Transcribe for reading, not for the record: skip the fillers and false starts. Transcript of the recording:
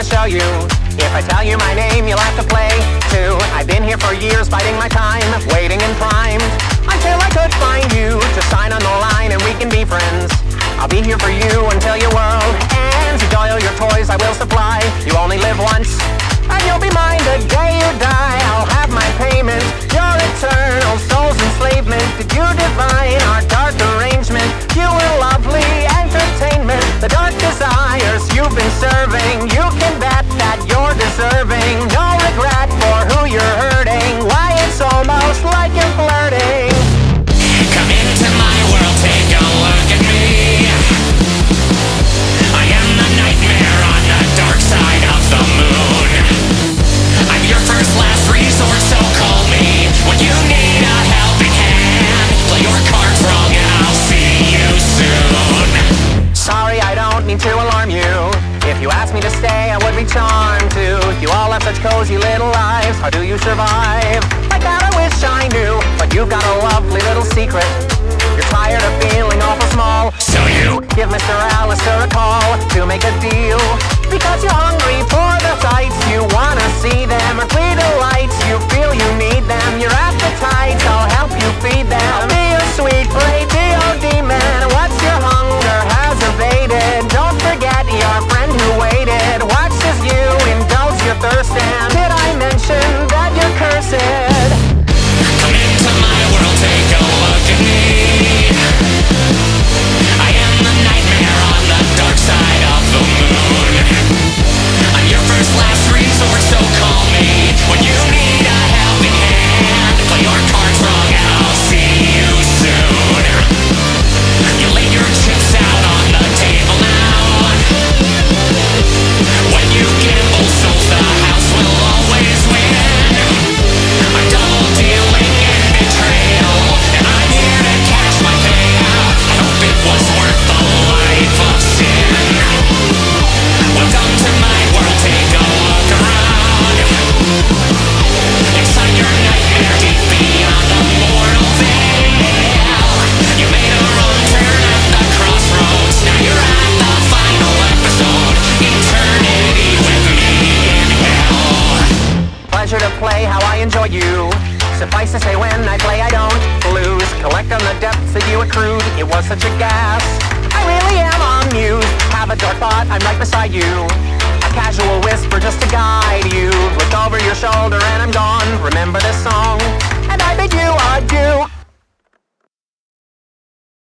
wanna show you. If I tell you my name, you'll have to play too. I've been here for years, biding my time, waiting and primed until I could find you to sign on the line and we can be friends. I'll be here for you until your world ends. With all your toys I will supply. You only live once, and you'll be mine the day you die. I'll have my payment, your eternal soul's enslavement. Did you divine our dark arrangement? You were lovely entertainment. The dark desires you've been serving, you can bet that you're deserving. No regret for who you're hurting. Why, it's almost like you're flirting. Come into my world, take a look at me. I am the nightmare on the dark side of the moon. I'm your first, last resort, so call me when you need a helping hand. Play your cards wrong and I'll see you soon. Sorry, I don't mean to alarm you. If you asked me to stay, I would be charmed to. You all have such cozy little lives. How do you survive? Like that I wish I knew. But you've got a lovely little secret. You're tired of feeling awful small, So you give Mr. Alistair a call to make a deal. Because you're hungry for the sights, you wanna see them. Earthly delights, you feel you need them. Your appetites, I'll help you feed them. I'll be your sweet lady, oh demon. What's your hunger has evaded? Don't forget your friend who waited. Watch as you indulge your thirst. And did I mention that you're cursed? come into my world, take a look at me. I am the nightmare on the dark side of the moon. I'm your first, last resort, so call me when you need a helping hand. Play your cards wrong and I'll see you soon. You lay your chips out on the table now. When you gamble souls, the house will always win. I'm double dealing and betrayal, and I'm here to cash my payout. I hope it was worth the life of sin. Welcome to my world, take a look around. Inside your nightmare, deep beyond the mortal veil. You made a wrong turn at the crossroads. Now you're at the final episode. Eternity with me in hell. Pleasure to play how I enjoy you. Suffice to say, when I play I don't lose. Collect on the depths that you accrued. It was such a gas, I really am amused. Have a dark thought, I'm right beside you. A casual whisper just to guide you. Look over your shoulder and I'm gone. Remember this song?